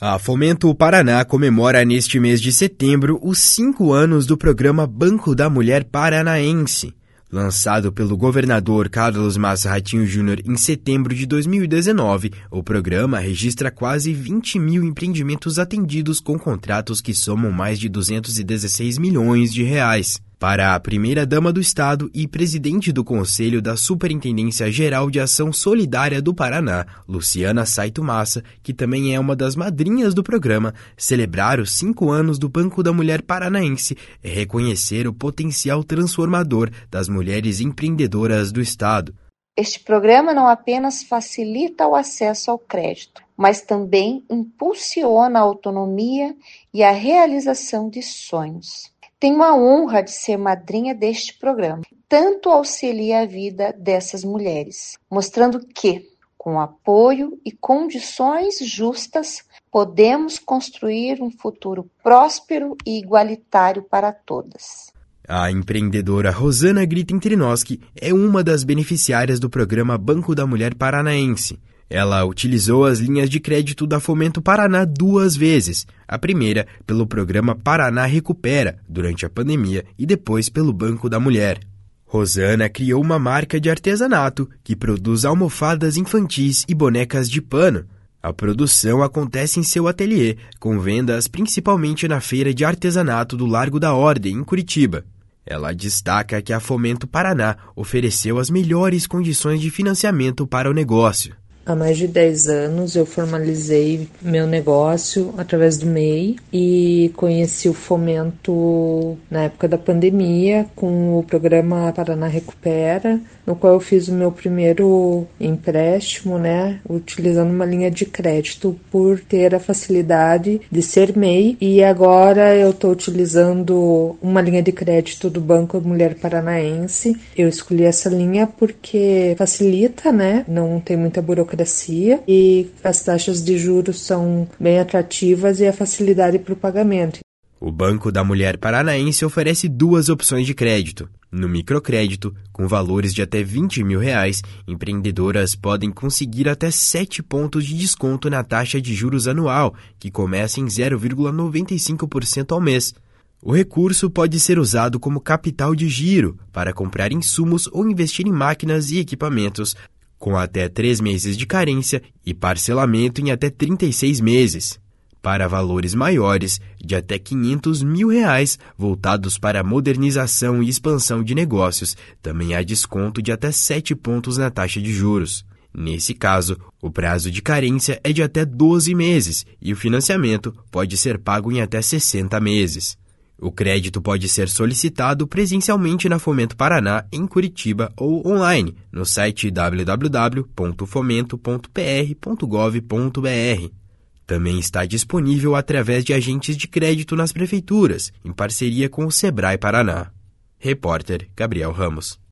A Fomento Paraná comemora neste mês de setembro os 5 anos do programa Banco da Mulher Paranaense. Lançado pelo governador Carlos Massa Ratinho Júnior em setembro de 2019, o programa registra quase 20 mil empreendimentos atendidos com contratos que somam mais de 216 milhões de reais. Para a primeira-dama do Estado e presidente do Conselho da Superintendência Geral de Ação Solidária do Paraná, Luciana Saito Massa, que também é uma das madrinhas do programa, celebrar os 5 anos do Banco da Mulher Paranaense é reconhecer o potencial transformador das mulheres empreendedoras do Estado. Este programa não apenas facilita o acesso ao crédito, mas também impulsiona a autonomia e a realização de sonhos. Tenho a honra de ser madrinha deste programa. Tanto auxilia a vida dessas mulheres, mostrando que, com apoio e condições justas, podemos construir um futuro próspero e igualitário para todas. A empreendedora Rosana Gritten-Trinoski é uma das beneficiárias do programa Banco da Mulher Paranaense. Ela utilizou as linhas de crédito da Fomento Paraná 2 vezes. A primeira pelo programa Paraná Recupera, durante a pandemia, e depois pelo Banco da Mulher. Rosana criou uma marca de artesanato que produz almofadas infantis e bonecas de pano. A produção acontece em seu ateliê, com vendas principalmente na Feira de Artesanato do Largo da Ordem, em Curitiba. Ela destaca que a Fomento Paraná ofereceu as melhores condições de financiamento para o negócio. Há mais de 10 anos eu formalizei meu negócio através do MEI e conheci o Fomento na época da pandemia com o programa Paraná Recupera, no qual eu fiz o meu primeiro empréstimo, utilizando uma linha de crédito por ter a facilidade de ser MEI, e agora eu estou utilizando uma linha de crédito do Banco da Mulher Paranaense. Eu escolhi essa linha porque facilita, não tem muita burocracia e as taxas de juros são bem atrativas e a facilidade para o pagamento. O Banco da Mulher Paranaense oferece 2 opções de crédito. No microcrédito, com valores de até R$20 mil, empreendedoras podem conseguir até 7 pontos de desconto na taxa de juros anual, que começa em 0,95% ao mês. O recurso pode ser usado como capital de giro para comprar insumos ou investir em máquinas e equipamentos, com até 3 meses de carência e parcelamento em até 36 meses. Para valores maiores, de até R$500 mil, voltados para a modernização e expansão de negócios, também há desconto de até 7 pontos na taxa de juros. Nesse caso, o prazo de carência é de até 12 meses e o financiamento pode ser pago em até 60 meses. O crédito pode ser solicitado presencialmente na Fomento Paraná, em Curitiba, ou online, no site www.fomento.pr.gov.br. Também está disponível através de agentes de crédito nas prefeituras, em parceria com o Sebrae Paraná. Repórter Gabriel Ramos.